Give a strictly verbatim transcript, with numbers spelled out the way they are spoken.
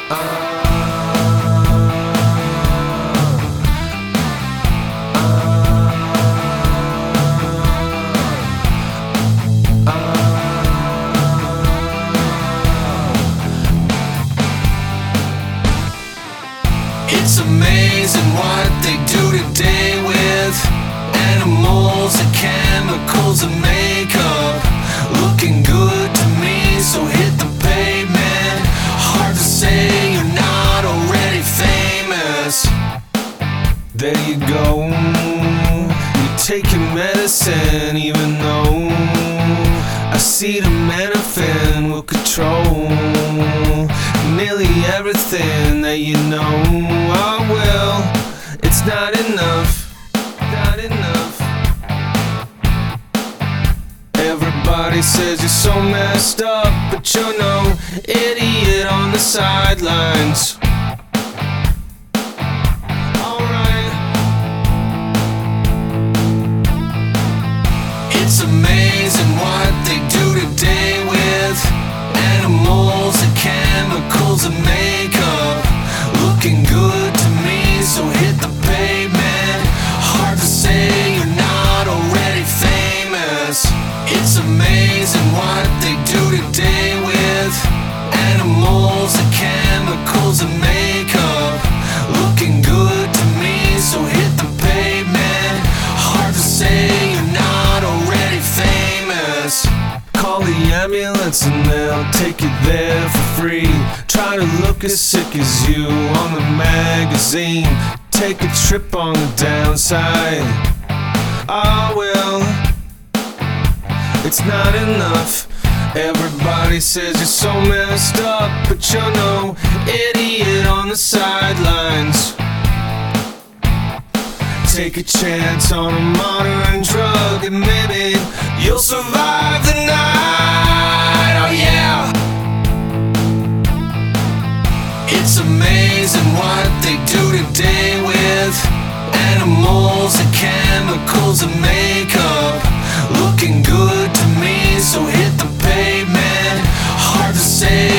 It's amazing what they do today with animals and chemicals and makeup. Looking good to me, so hit the pavement. Hard to say you're not already famous. There you go, you're taking medicine, even though acetaminophen will control nearly everything that you know. Oh well, it's not enough, not enough. Everybody says you're so messed up, but you're no idiot on the sidelines. Alright. It's amazing what they do today with animals and chemicals and makeup. Looking good to me, so hit the pavement. Hard to say you're not already famous. It's amazing what they do today with animals and chemicals and makeup. Looking good to me, so hit the pavement. Hard to say you're not already famous. Call the ambulance and they'll take you there for free. Try to look as sick as you on the magazine. Take a trip on the downside. Ah well, it's not enough. Everybody says you're so messed up, but you're no idiot on the sidelines. Take a chance on a modern drug and maybe you'll survive the night. Oh yeah. It's amazing what they do today with animals and chemicals and makeup. Looking good to me, so hit the pavement. Hard to say